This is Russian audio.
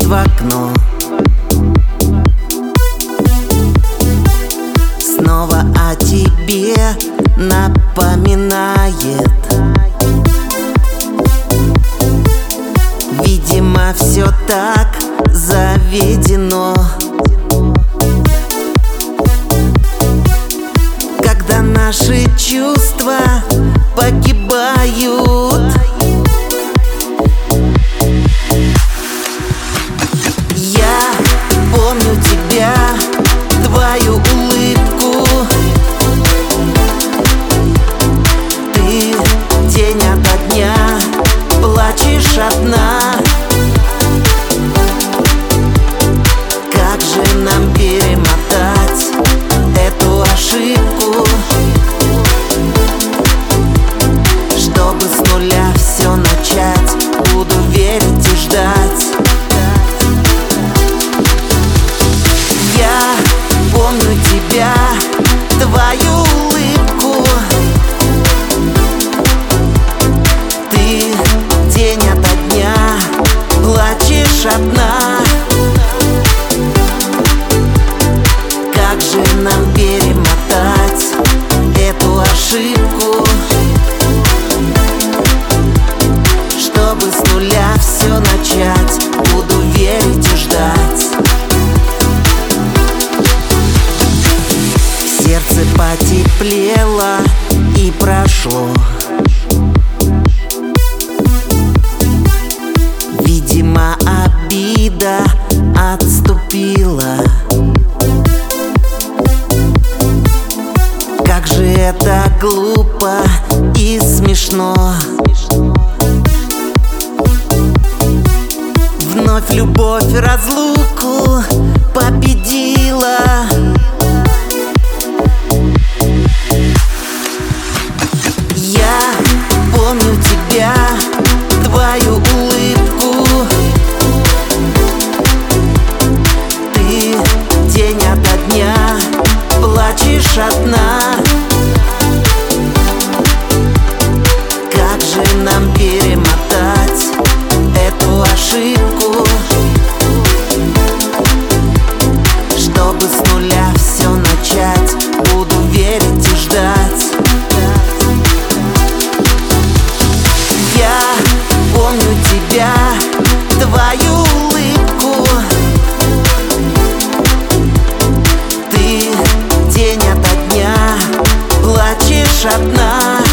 в окно. Снова о тебе напоминает. Видимо, все так заведено. Когда наши чувства погибают, я помню тебя, твою улыбку. Ты день ото дня плачешь одна. Как же нам перемотать эту ошибку, чтобы с нуля все начать? Буду верить и ждать. Я помню тебя, твою улыбку. Ты день ото дня плачешь одна. Как же нам перемотать эту ошибку, чтобы с нуля все начать? Буду верить и ждать. Сердце потеплело и прошло. Видимо, обида отступила. Как же это глупо и смешно. Вновь любовь разлуку победила. Я помню тебя, твою улыбку. Ты день ото дня плачешь одна. Как же нам перемотать эту ошибку, чтобы с нуля все начать? Буду верить и ждать. Я помню тебя, твою улыбку. Ты день ото дня плачешь одна.